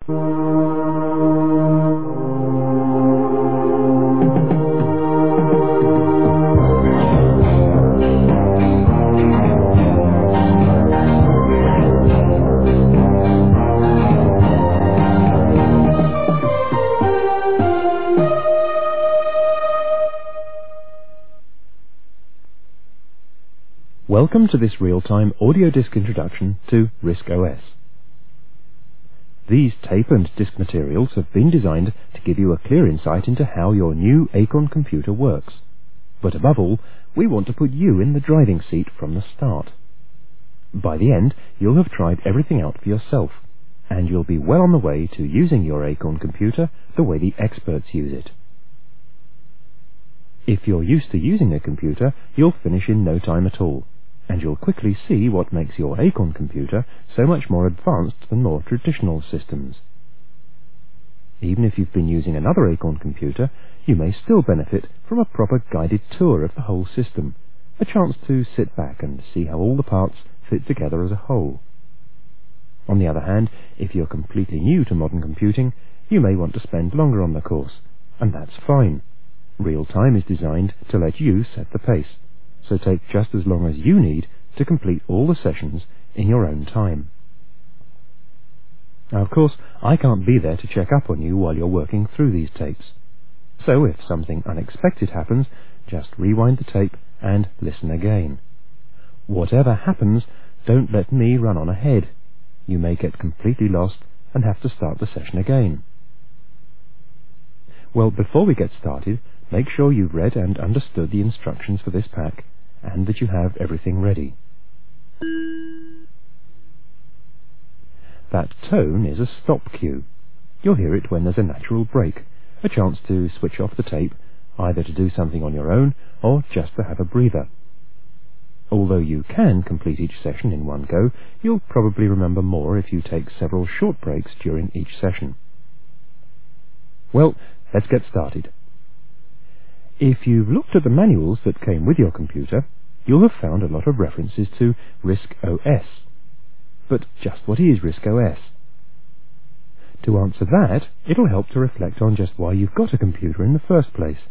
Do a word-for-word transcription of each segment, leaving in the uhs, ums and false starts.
Welcome to this real-time audio disc introduction to RISC-O S. These tape and disc materials have been designed to give you a clear insight into how your new Acorn computer works. But above all, we want to put you in the driving seat from the start. By the end, you'll have tried everything out for yourself, and you'll be well on the way to using your Acorn computer the way the experts use it. If you're used to using a computer, you'll finish in no time at all, and you'll quickly see what makes your Acorn computer so much more advanced than more traditional systems. Even if you've been using another Acorn computer, you may still benefit from a proper guided tour of the whole system, a chance to sit back and see how all the parts fit together as a whole. On the other hand, if you're completely new to modern computing, you may want to spend longer on the course, and that's fine. Real Time is designed to let you set the pace, so take just as long as you need to complete all the sessions in your own time. Now, of course, I can't be there to check up on you while you're working through these tapes. So if something unexpected happens, just rewind the tape and listen again. Whatever happens, don't let me run on ahead. You may get completely lost and have to start the session again. Well, before we get started, make sure you've read and understood the instructions for this pack, and that you have everything ready. That tone is a stop cue. You'll hear it when there's a natural break, a chance to switch off the tape, either to do something on your own, or just to have a breather. Although you can complete each session in one go, you'll probably remember more if you take several short breaks during each session. Well, let's get started. If you've looked at the manuals that came with your computer, you'll have found a lot of references to RISC-O S. But just what is RISC-O S? To answer that, it'll help to reflect on just why you've got a computer in the first place.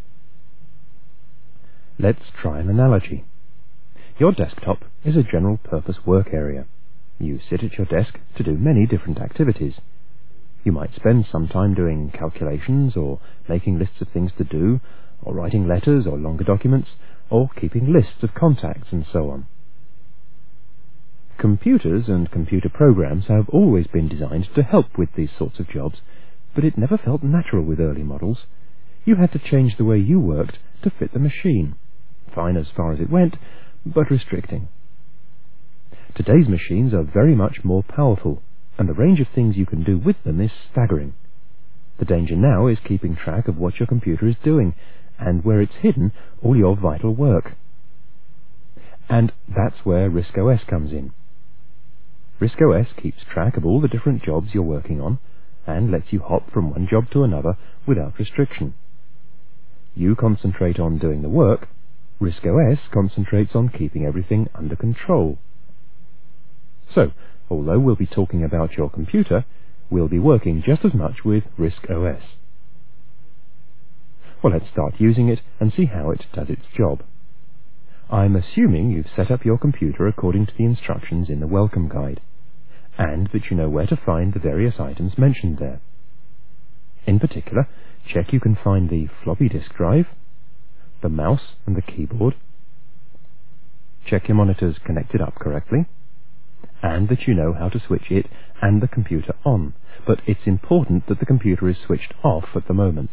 Let's try an analogy. Your desktop is a general-purpose work area. You sit at your desk to do many different activities. You might spend some time doing calculations, or making lists of things to do, or writing letters or longer documents, or keeping lists of contacts and so on. Computers and computer programs have always been designed to help with these sorts of jobs, but it never felt natural with early models. You had to change the way you worked to fit the machine. Fine as far as it went, but restricting. Today's machines are very much more powerful, and the range of things you can do with them is staggering. The danger now is keeping track of what your computer is doing, and where it's hidden all your vital work. And that's where RISC-O S comes in. RISC-O S keeps track of all the different jobs you're working on, and lets you hop from one job to another without restriction. You concentrate on doing the work, RISC-O S concentrates on keeping everything under control. So, although we'll be talking about your computer, we'll be working just as much with RISC-O S. Well, let's start using it and see how it does its job. I'm assuming you've set up your computer according to the instructions in the welcome guide, and that you know where to find the various items mentioned there. In particular, check you can find the floppy disk drive, the mouse and the keyboard, check your monitor's connected up correctly, and that you know how to switch it and the computer on, but it's important that the computer is switched off at the moment.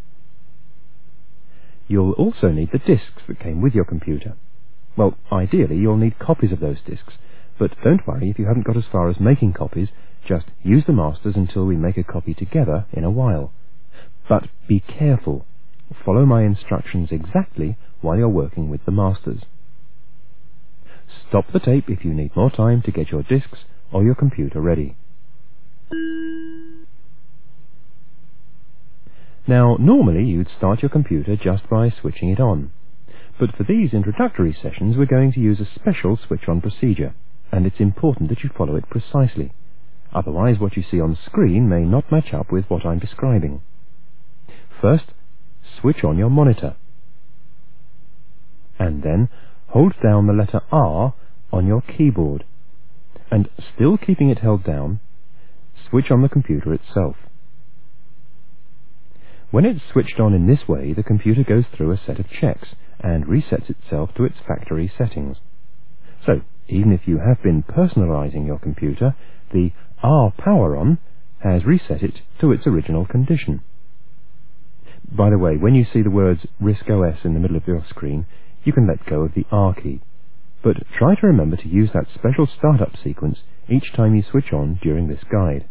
You'll also need the disks that came with your computer. Well, ideally you'll need copies of those disks, but don't worry if you haven't got as far as making copies, just use the masters until we make a copy together in a while. But be careful. Follow my instructions exactly while you're working with the masters. Stop the tape if you need more time to get your disks or your computer ready. Now, normally you'd start your computer just by switching it on, but for these introductory sessions we're going to use a special switch-on procedure, and it's important that you follow it precisely. Otherwise, what you see on screen may not match up with what I'm describing. First, switch on your monitor, and then hold down the letter R on your keyboard, and still keeping it held down, switch on the computer itself. When it's switched on in this way, the computer goes through a set of checks and resets itself to its factory settings. So, even if you have been personalizing your computer, the R power on has reset it to its original condition. By the way, when you see the words RISC-O S in the middle of your screen, you can let go of the R key. But try to remember to use that special startup sequence each time you switch on during this guide.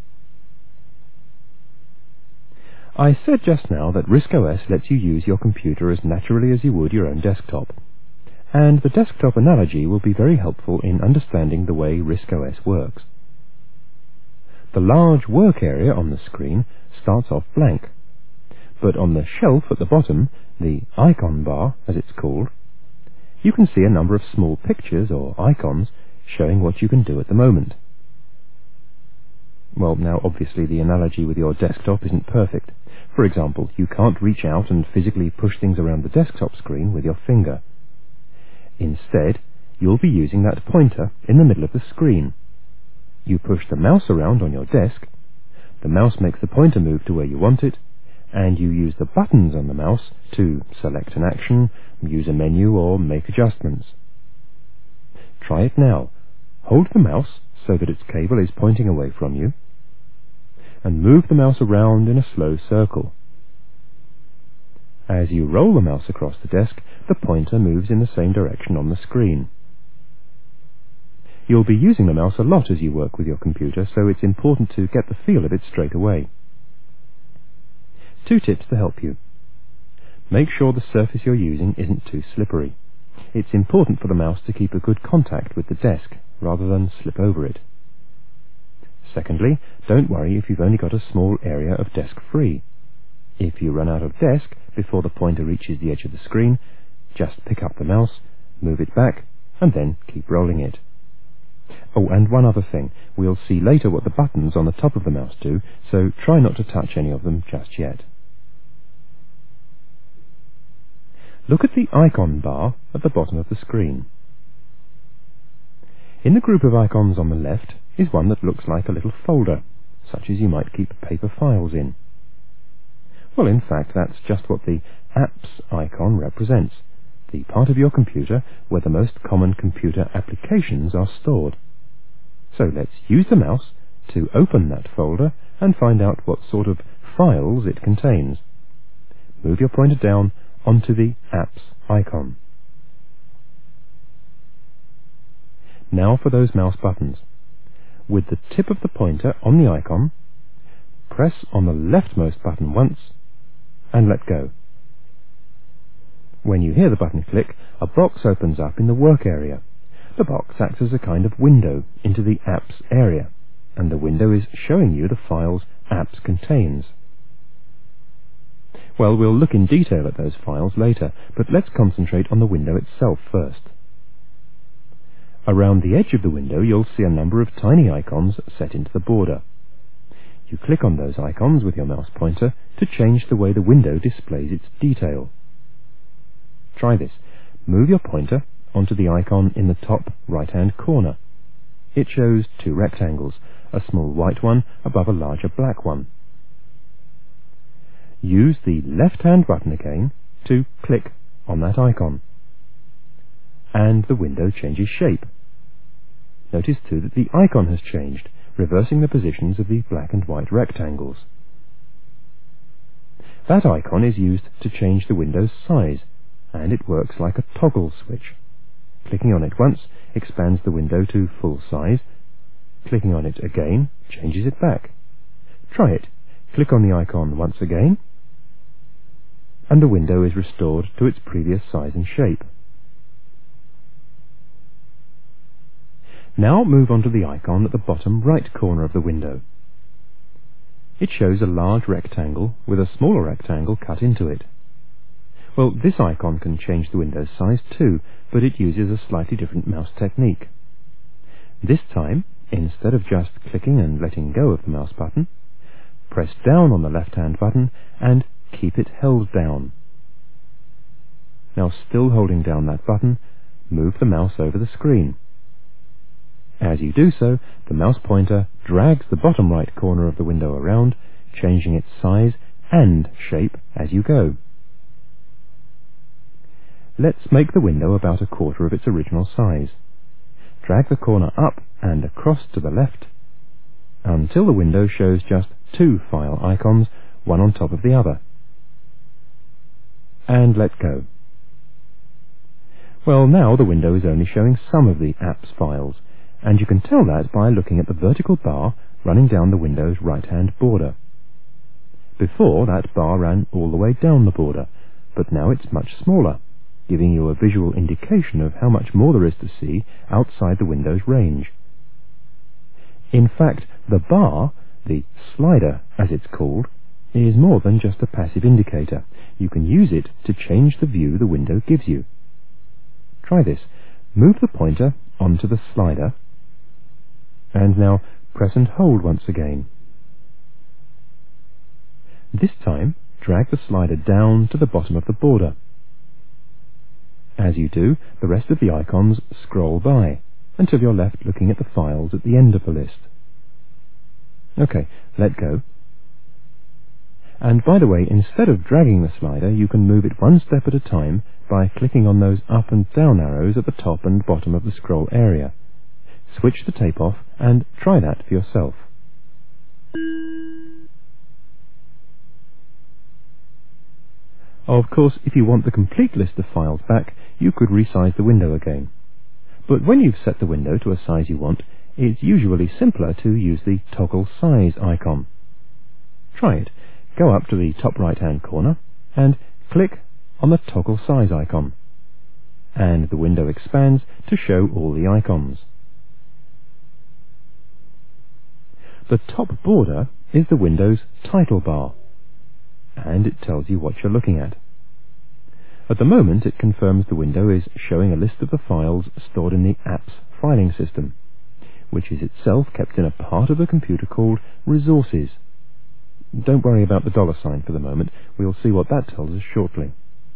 I said just now that RISC-O S lets you use your computer as naturally as you would your own desktop. And the desktop analogy will be very helpful in understanding the way RISC-O S works. The large work area on the screen starts off blank, but on the shelf at the bottom, the icon bar, as it's called, you can see a number of small pictures or icons showing what you can do at the moment. Well, now obviously the analogy with your desktop isn't perfect. For example, you can't reach out and physically push things around the desktop screen with your finger. Instead, you'll be using that pointer in the middle of the screen. You push the mouse around on your desk, the mouse makes the pointer move to where you want it, and you use the buttons on the mouse to select an action, use a menu, or make adjustments. Try it now. Hold the mouse so that its cable is pointing away from you, and move the mouse around in a slow circle. As you roll the mouse across the desk, the pointer moves in the same direction on the screen. You'll be using the mouse a lot as you work with your computer, so it's important to get the feel of it straight away. Two tips to help you. Make sure the surface you're using isn't too slippery. It's important for the mouse to keep a good contact with the desk, rather than slip over it. Secondly, don't worry if you've only got a small area of desk free. If you run out of desk before the pointer reaches the edge of the screen, just pick up the mouse, move it back, and then keep rolling it. Oh, and one other thing. We'll see later what the buttons on the top of the mouse do, so try not to touch any of them just yet. Look at the icon bar at the bottom of the screen. In the group of icons on the left is one that looks like a little folder, such as you might keep paper files in. Well, in fact, that's just what the Apps icon represents, the part of your computer where the most common computer applications are stored. So let's use the mouse to open that folder and find out what sort of files it contains. Move your pointer down onto the Apps icon. Now for those mouse buttons. With the tip of the pointer on the icon, press on the leftmost button once and let go. When you hear the button click, a box opens up in the work area. The box acts as a kind of window into the Apps area, and the window is showing you the files Apps contains. Well, we'll look in detail at those files later, but let's concentrate on the window itself first. Around the edge of the window you'll see a number of tiny icons set into the border. You click on those icons with your mouse pointer to change the way the window displays its detail. Try this. Move your pointer onto the icon in the top right-hand corner. It shows two rectangles, a small white one above a larger black one. Use the left-hand button again to click on that icon, and the window changes shape. Notice too that the icon has changed, reversing the positions of the black and white rectangles. That icon is used to change the window's size, and it works like a toggle switch. Clicking on it once expands the window to full size. Clicking on it again changes it back. Try it. Click on the icon once again, and the window is restored to its previous size and shape. Now move on to the icon at the bottom right corner of the window. It shows a large rectangle with a smaller rectangle cut into it. Well, this icon can change the window's size too, but it uses a slightly different mouse technique. This time, instead of just clicking and letting go of the mouse button, press down on the left-hand button and keep it held down. Now, still holding down that button, move the mouse over the screen. As you do so, the mouse pointer drags the bottom right corner of the window around, changing its size and shape as you go. Let's make the window about a quarter of its original size. Drag the corner up and across to the left until the window shows just two file icons, one on top of the other. And let go. Well, now the window is only showing some of the apps files, and you can tell that by looking at the vertical bar running down the window's right-hand border. Before, that bar ran all the way down the border, but now it's much smaller, giving you a visual indication of how much more there is to see outside the window's range. In fact, the bar, the slider as it's called, is more than just a passive indicator. You can use it to change the view the window gives you. Try this. Move the pointer onto the slider, and now press and hold once again. This time, drag the slider down to the bottom of the border. As you do, the rest of the icons scroll by, until you're left looking at the files at the end of the list. OK, let go. And by the way, instead of dragging the slider, you can move it one step at a time by clicking on those up and down arrows at the top and bottom of the scroll area. Switch the tape off and try that for yourself. Of course, if you want the complete list of files back, you could resize the window again. But when you've set the window to a size you want, it's usually simpler to use the toggle size icon. Try it. Go up to the top right-hand corner and click on the toggle size icon, and the window expands to show all the icons. The top border is the window's title bar, and it tells you what you're looking at. At the moment, it confirms the window is showing a list of the files stored in the app's filing system, which is itself kept in a part of the computer called Resources. Don't worry about the dollar sign for the moment. We'll see what that tells us shortly.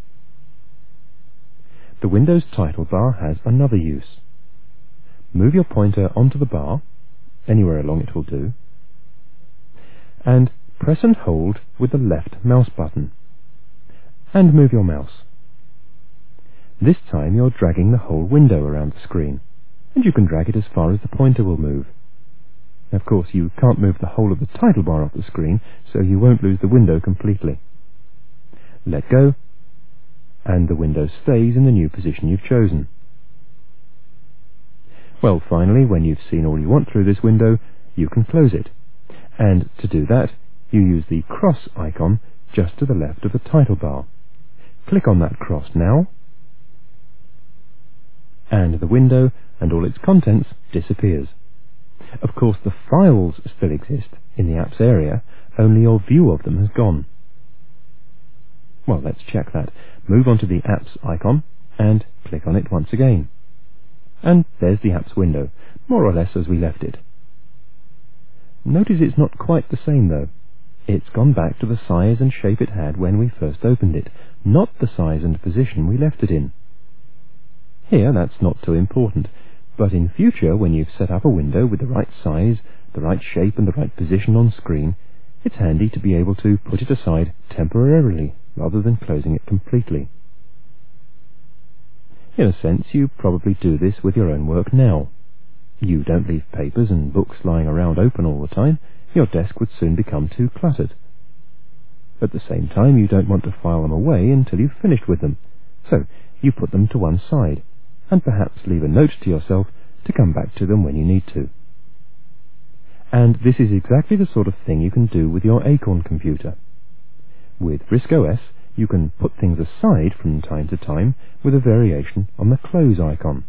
The Windows title bar has another use. Move your pointer onto the bar, anywhere along it will do, and press and hold with the left mouse button, and move your mouse. This time you're dragging the whole window around the screen, and you can drag it as far as the pointer will move. Of course, you can't move the whole of the title bar off the screen, so you won't lose the window completely. Let go, and the window stays in the new position you've chosen. Well, finally, when you've seen all you want through this window, you can close it. And to do that, you use the cross icon just to the left of the title bar. Click on that cross now, and the window and all its contents disappears. Of course, the files still exist in the apps area, only your view of them has gone. Well, let's check that. Move on to the apps icon and click on it once again. And there's the apps window, more or less as we left it. Notice it's not quite the same though. It's gone back to the size and shape it had when we first opened it, not the size and position we left it in. Here, that's not too important. But in future, when you've set up a window with the right size, the right shape and the right position on screen, it's handy to be able to put it aside temporarily rather than closing it completely. In a sense, you probably do this with your own work now. You don't leave papers and books lying around open all the time. Your desk would soon become too cluttered. At the same time, you don't want to file them away until you've finished with them, so you put them to one side, and perhaps leave a note to yourself to come back to them when you need to. And this is exactly the sort of thing you can do with your Acorn computer. With RISC-O S, you can put things aside from time to time with a variation on the close icon.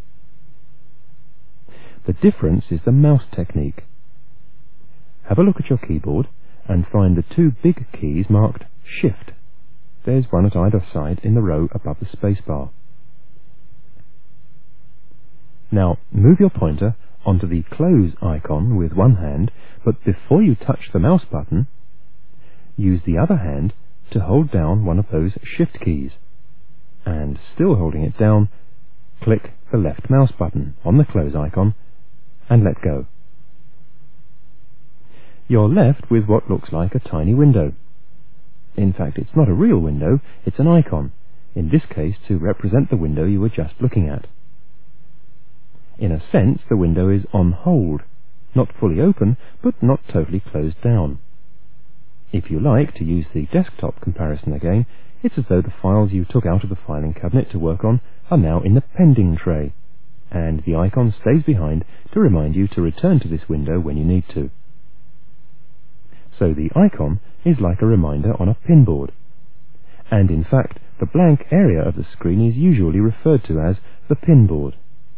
The difference is the mouse technique. Have a look at your keyboard and find the two big keys marked Shift. There's one at either side in the row above the spacebar. Now, move your pointer onto the close icon with one hand, but before you touch the mouse button, use the other hand to hold down one of those shift keys, and still holding it down, click the left mouse button on the close icon and let go. You're left with what looks like a tiny window. In fact, it's not a real window, it's an icon, in this case to represent the window you were just looking at. In a sense, the window is on hold, not fully open, but not totally closed down. If you like to use the desktop comparison again, it's as though the files you took out of the filing cabinet to work on are now in the pending tray, and the icon stays behind to remind you to return to this window when you need to. So the icon is like a reminder on a pinboard, and in fact the blank area of the screen is usually referred to as the pinboard.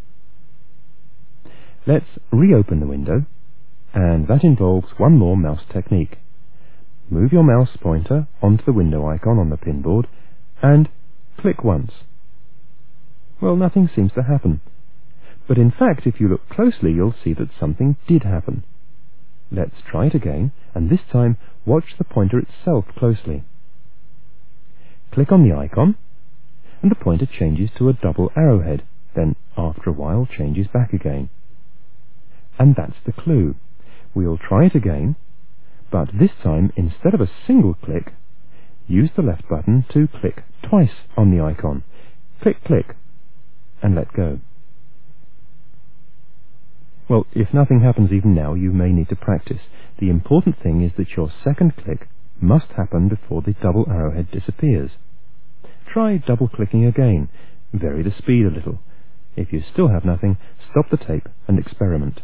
Let's reopen the window, and that involves one more mouse technique. Move your mouse pointer onto the window icon on the pinboard and click once. Well, nothing seems to happen, but in fact if you look closely you'll see that something did happen. Let's try it again, and this time watch the pointer itself closely. Click on the icon, and the pointer changes to a double arrowhead, then after a while changes back again. And that's the clue. We'll try it again, but this time instead of a single click, use the left button to click twice on the icon. Click, click, and let go. Well, if nothing happens even now, you may need to practice. The important thing is that your second click must happen before the double arrowhead disappears. Try double-clicking again. Vary the speed a little. If you still have nothing, stop the tape and experiment.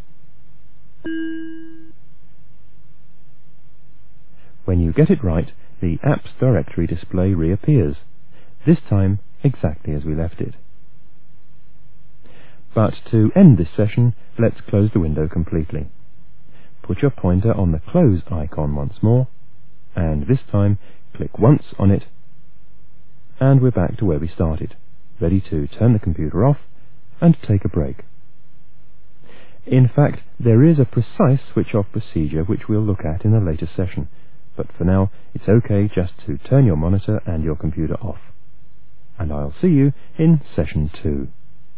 When you get it right, the apps directory display reappears, this time exactly as we left it. But to end this session, let's close the window completely. Put your pointer on the close icon once more, and this time click once on it, and we're back to where we started, ready to turn the computer off and take a break. In fact, there is a precise switch-off procedure which we'll look at in a later session, but for now it's okay just to turn your monitor and your computer off. And I'll see you in session two.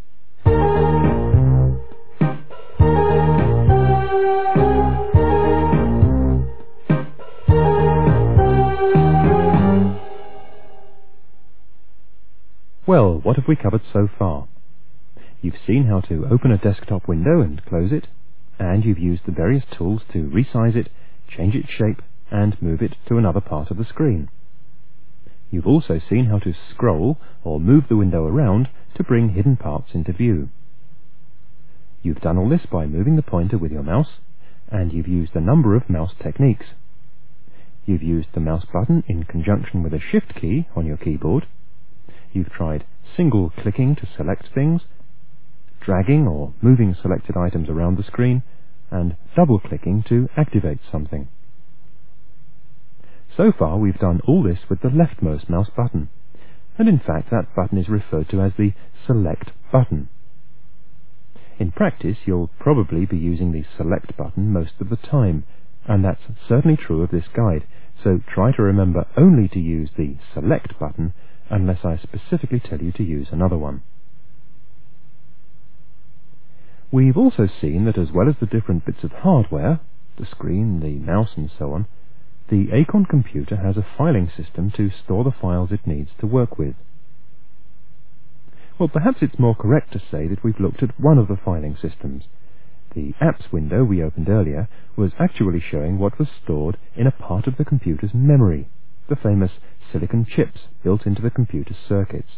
Well, what have we covered so far? You've seen how to open a desktop window and close it, and you've used the various tools to resize it, change its shape, and move it to another part of the screen. You've also seen how to scroll or move the window around to bring hidden parts into view. You've done all this by moving the pointer with your mouse, and you've used a number of mouse techniques. You've used the mouse button in conjunction with a shift key on your keyboard. You've tried single clicking to select things, dragging or moving selected items around the screen, and double clicking to activate something. So far we've done all this with the leftmost mouse button, and in fact that button is referred to as the select button. In practice you'll probably be using the select button most of the time, and that's certainly true of this guide, so try to remember only to use the select button unless I specifically tell you to use another one. We've also seen that as well as the different bits of hardware, the screen, the mouse and so on, the Acorn computer has a filing system to store the files it needs to work with. Well, perhaps it's more correct to say that we've looked at one of the filing systems. The apps window we opened earlier was actually showing what was stored in a part of the computer's memory, the famous silicon chips built into the computer's circuits.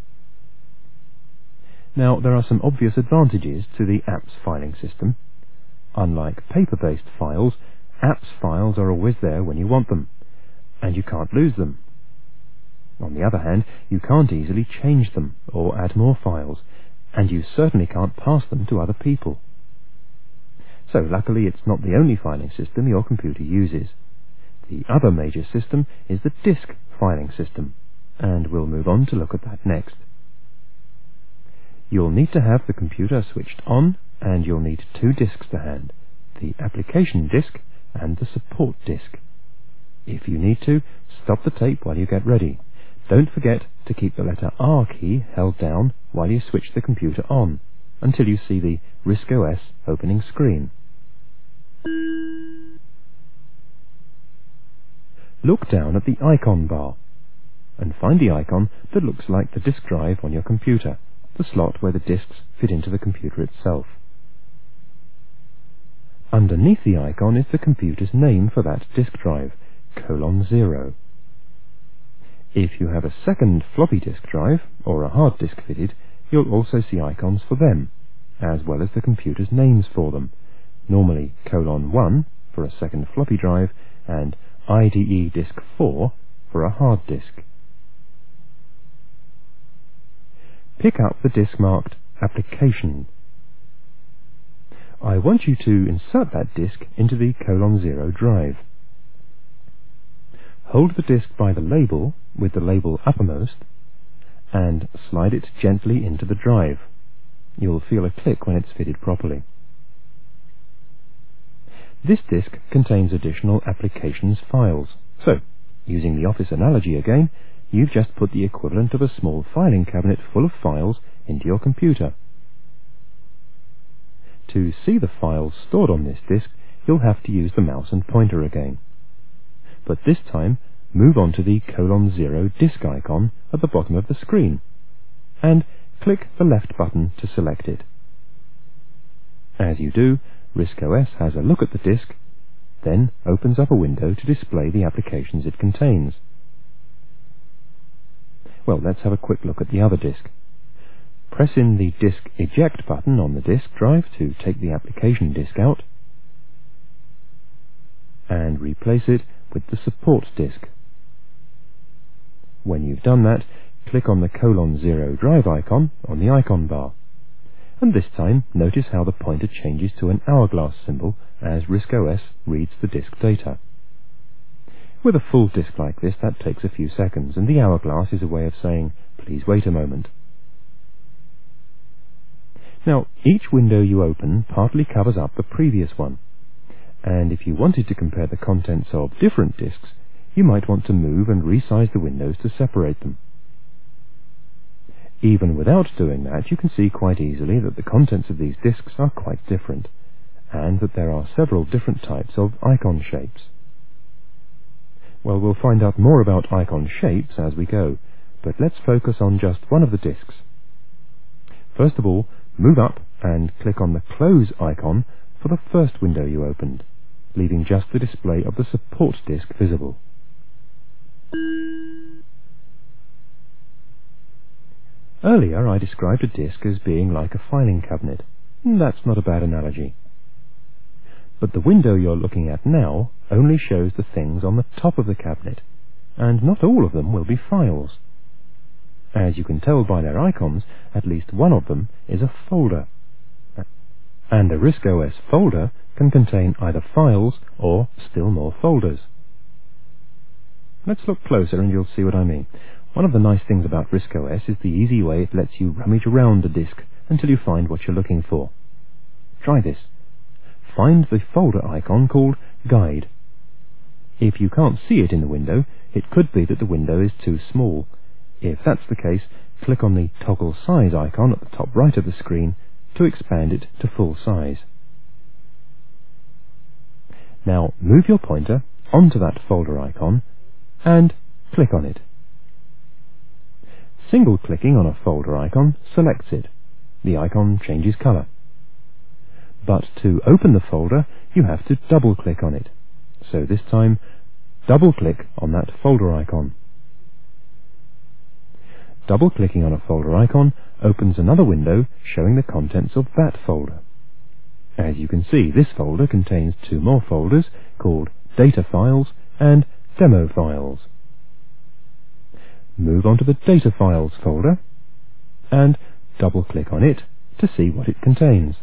Now, there are some obvious advantages to the apps filing system. Unlike paper-based files, apps files are always there when you want them, and you can't lose them. On the other hand, you can't easily change them or add more files, and you certainly can't pass them to other people. So luckily it's not the only filing system your computer uses. The other major system is the disk filing system, and we'll move on to look at that next. You'll need to have the computer switched on and you'll need two disks to hand, the application disk and the support disk. If you need to, stop the tape while you get ready. Don't forget to keep the letter R key held down while you switch the computer on, until you see the RISC-O S opening screen. Look down at the icon bar and find the icon that looks like the disk drive on your computer, the slot where the disks fit into the computer itself. Underneath the icon is the computer's name for that disk drive, colon zero. If you have a second floppy disk drive or a hard disk fitted, you'll also see icons for them, as well as the computer's names for them, normally colon one for a second floppy drive and I D E disk four for a hard disk. Pick up the disk marked Application. I want you to insert that disk into the colon zero drive. Hold the disk by the label, with the label uppermost, and slide it gently into the drive. You'll feel a click when it's fitted properly. This disk contains additional applications files, so, using the Office analogy again, you've just put the equivalent of a small filing cabinet full of files into your computer. To see the files stored on this disk, you'll have to use the mouse and pointer again. But this time, move on to the colon zero disk icon at the bottom of the screen, and click the left button to select it. As you do, RISC-O S has a look at the disk, then opens up a window to display the applications it contains. Well, let's have a quick look at the other disk. Press in the Disk Eject button on the disk drive to take the application disk out, and replace it with the support disk. When you've done that, click on the colon zero drive icon on the icon bar, and this time notice how the pointer changes to an hourglass symbol as RISC-O S reads the disk data. With a full disk like this, that takes a few seconds, and the hourglass is a way of saying, please wait a moment. Now, each window you open partly covers up the previous one, and if you wanted to compare the contents of different disks, you might want to move and resize the windows to separate them. Even without doing that, you can see quite easily that the contents of these disks are quite different, and that there are several different types of icon shapes. Well, we'll find out more about icon shapes as we go, but let's focus on just one of the disks. First of all, move up and click on the Close icon for the first window you opened, leaving just the display of the support disk visible. Earlier I described a disk as being like a filing cabinet. That's not a bad analogy. But the window you're looking at now only shows the things on the top of the cabinet, and not all of them will be files. As you can tell by their icons, at least one of them is a folder. And a RISC-O S folder can contain either files or still more folders. Let's look closer and you'll see what I mean. One of the nice things about RISC-O S is the easy way it lets you rummage around a disk until you find what you're looking for. Try this. Find the folder icon called Guide. If you can't see it in the window, it could be that the window is too small. If that's the case, click on the Toggle Size icon at the top right of the screen to expand it to full size. Now move your pointer onto that folder icon and click on it. Single-clicking on a folder icon selects it. The icon changes color. But to open the folder, you have to double-click on it. So this time, double-click on that folder icon. Double-clicking on a folder icon opens another window showing the contents of that folder. As you can see, this folder contains two more folders called Data Files and Demo Files. Move on to the Data Files folder and double-click on it to see what it contains.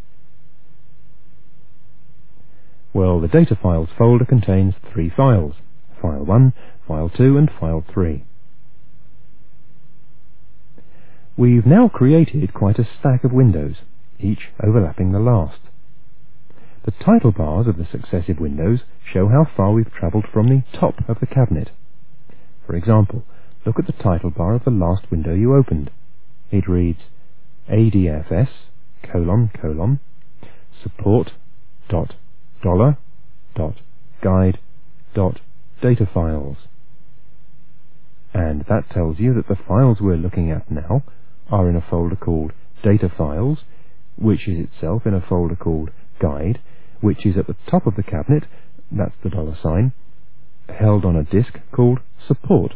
Well, the Data Files folder contains three files, File one, File two and File three. We've now created quite a stack of windows, each overlapping the last. The title bars of the successive windows show how far we've travelled from the top of the cabinet. For example, look at the title bar of the last window you opened. It reads A D F S colon colon support dot dollar dot guide dot data files. And that tells you that the files we're looking at now are in a folder called Data Files, which is itself in a folder called Guide, which is at the top of the cabinet, that's the dollar sign, held on a disk called Support.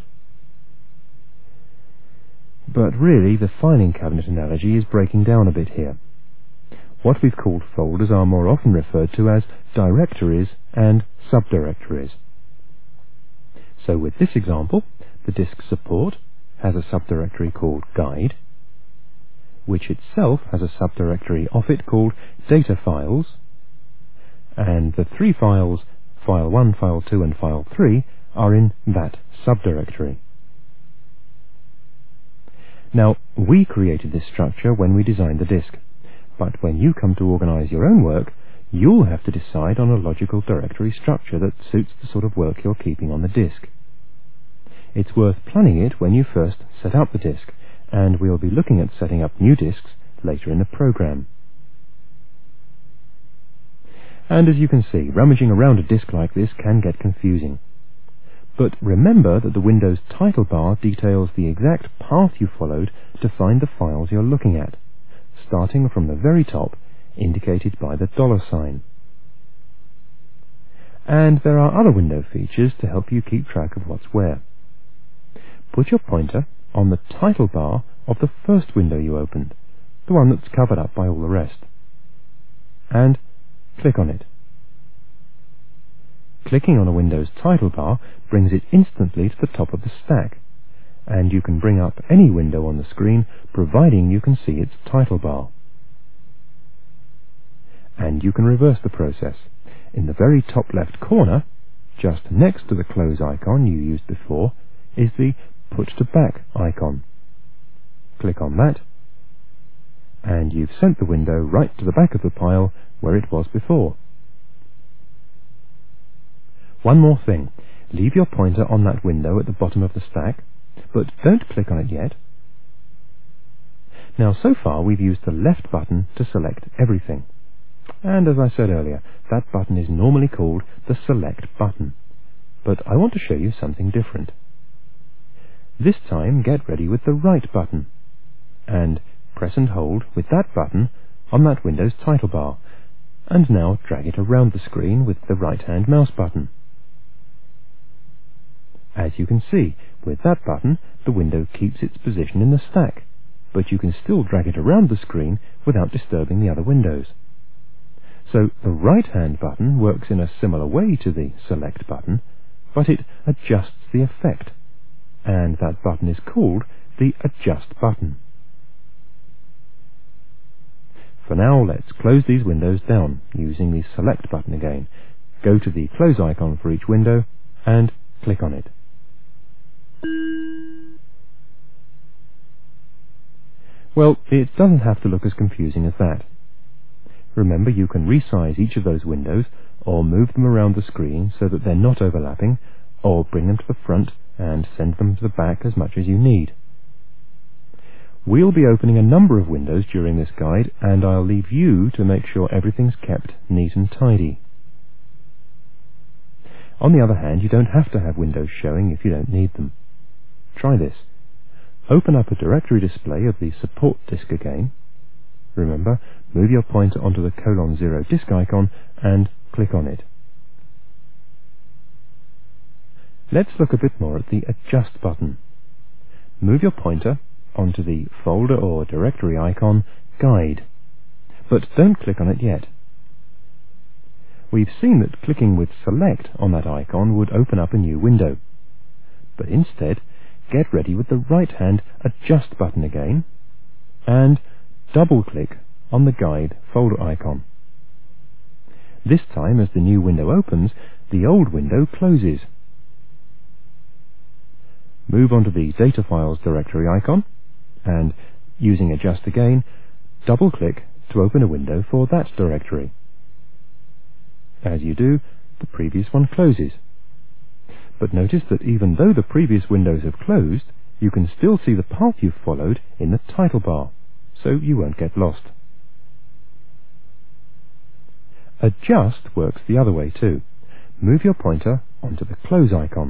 But really, the filing cabinet analogy is breaking down a bit here. What we've called folders are more often referred to as directories and subdirectories. So with this example, the disk Support has a subdirectory called Guide, which itself has a subdirectory of it called Data Files, and the three files, File one, File two and File three, are in that subdirectory. Now, we created this structure when we designed the disk, but when you come to organize your own work, you'll have to decide on a logical directory structure that suits the sort of work you're keeping on the disk. It's worth planning it when you first set up the disk, and we'll be looking at setting up new disks later in the program. And as you can see, rummaging around a disk like this can get confusing. But remember that the Windows title bar details the exact path you followed to find the files you're looking at, starting from the very top, indicated by the dollar sign. And there are other window features to help you keep track of what's where. Put your pointer on the title bar of the first window you opened, the one that's covered up by all the rest, and click on it. Clicking on a Windows title bar brings it instantly to the top of the stack, and you can bring up any window on the screen providing you can see its title bar. And you can reverse the process. In the very top left corner, just next to the close icon you used before, is the Put to Back icon. Click on that, and you've sent the window right to the back of the pile where it was before. One more thing, leave your pointer on that window at the bottom of the stack, but don't click on it yet. Now, so far we've used the left button to select everything, and as I said earlier, that button is normally called the Select button, but I want to show you something different. This time get ready with the right button, and press and hold with that button on that Windows title bar, and now drag it around the screen with the right-hand mouse button. As you can see, with that button, the window keeps its position in the stack, but you can still drag it around the screen without disturbing the other windows. So the right-hand button works in a similar way to the Select button, but it adjusts the effect, and that button is called the Adjust button. For now, let's close these windows down using the Select button again. Go to the close icon for each window and click on it. Well, it doesn't have to look as confusing as that. Remember, you can resize each of those windows or move them around the screen so that they're not overlapping, or bring them to the front and send them to the back as much as you need. We'll be opening a number of windows during this guide, and I'll leave you to make sure everything's kept neat and tidy. On the other hand, you don't have to have windows showing if you don't need them. Try this. Open up a directory display of the Support disk again. Remember, move your pointer onto the colon zero disk icon and click on it. Let's look a bit more at the Adjust button. Move your pointer onto the folder or directory icon Guide, but don't click on it yet. We've seen that clicking with Select on that icon would open up a new window, but instead get ready with the right-hand Adjust button again and double-click on the Guide folder icon. This time, as the new window opens, the old window closes. Move onto the Data Files directory icon, and using Adjust again, double-click to open a window for that directory. As you do, the previous one closes. But notice that even though the previous windows have closed, you can still see the path you've followed in the title bar, so you won't get lost. Adjust works the other way too. Move your pointer onto the close icon.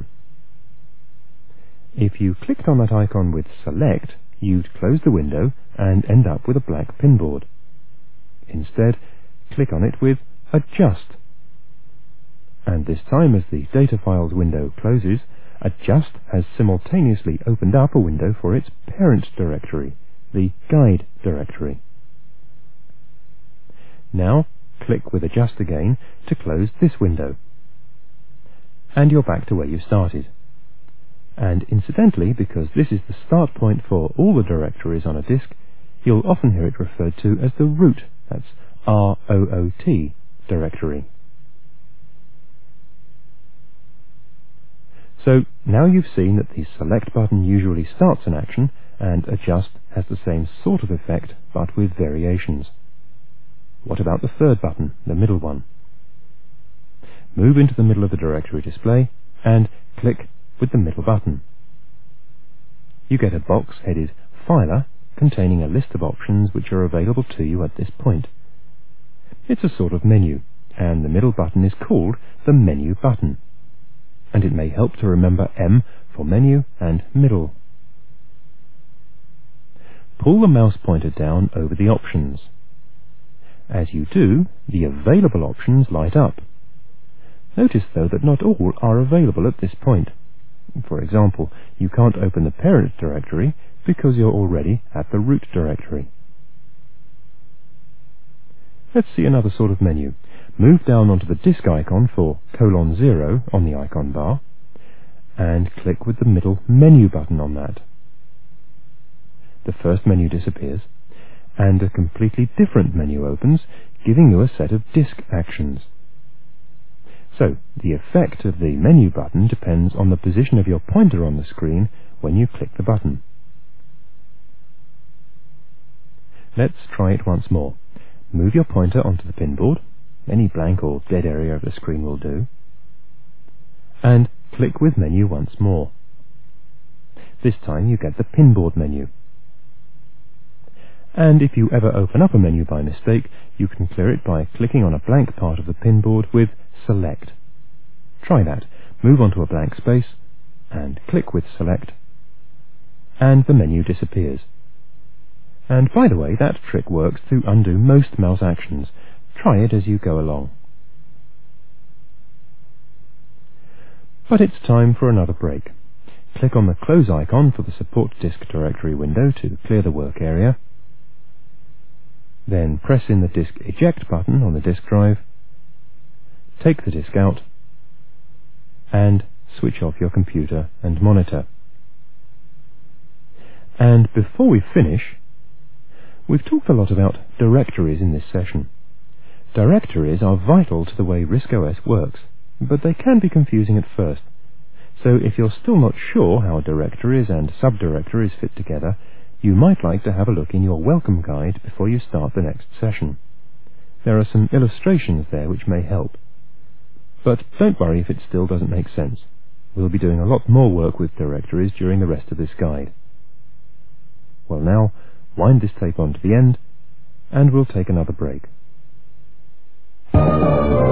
If you clicked on that icon with Select, you'd close the window and end up with a blank pinboard. Instead, click on it with Adjust. And this time, as the Data Files window closes, Adjust has simultaneously opened up a window for its parent directory, the Guide directory. Now, click with Adjust again to close this window. And you're back to where you started. And incidentally, because this is the start point for all the directories on a disk, you'll often hear it referred to as the root, that's R O O T, directory. So now you've seen that the Select button usually starts an action, and Adjust has the same sort of effect, but with variations. What about the third button, the middle one? Move into the middle of the directory display, and click with the middle button. You get a box headed Filer containing a list of options which are available to you at this point. It's a sort of menu, and the middle button is called the Menu button, and it may help to remember M for Menu and Middle. Pull the mouse pointer down over the options. As you do, the available options light up. Notice though that not all are available at this point. For example, you can't open the parent directory because you're already at the root directory. Let's see another sort of menu. Move down onto the disk icon for colon zero on the icon bar, and click with the middle Menu button on that. The first menu disappears, and a completely different menu opens, giving you a set of disk actions. So, the effect of the Menu button depends on the position of your pointer on the screen when you click the button. Let's try it once more. Move your pointer onto the pinboard, any blank or dead area of the screen will do, and click with Menu once more. This time you get the pinboard menu. And if you ever open up a menu by mistake, you can clear it by clicking on a blank part of the pinboard with Select. Try that. Move onto a blank space, and click with Select, and the menu disappears. And by the way, that trick works to undo most mouse actions. Try it as you go along. But it's time for another break. Click on the Close icon for the Support Disk Directory window to clear the work area. Then press in the Disk Eject button on the disk drive, take the disk out, and switch off your computer and monitor. And before we finish, we've talked a lot about directories in this session. Directories are vital to the way RISC-O S works, but they can be confusing at first. So if you're still not sure how directories and subdirectories fit together, you might like to have a look in your welcome guide before you start the next session. There are some illustrations there which may help. But don't worry if it still doesn't make sense. We'll be doing a lot more work with directories during the rest of this guide. Well now, wind this tape on to the end, and we'll take another break.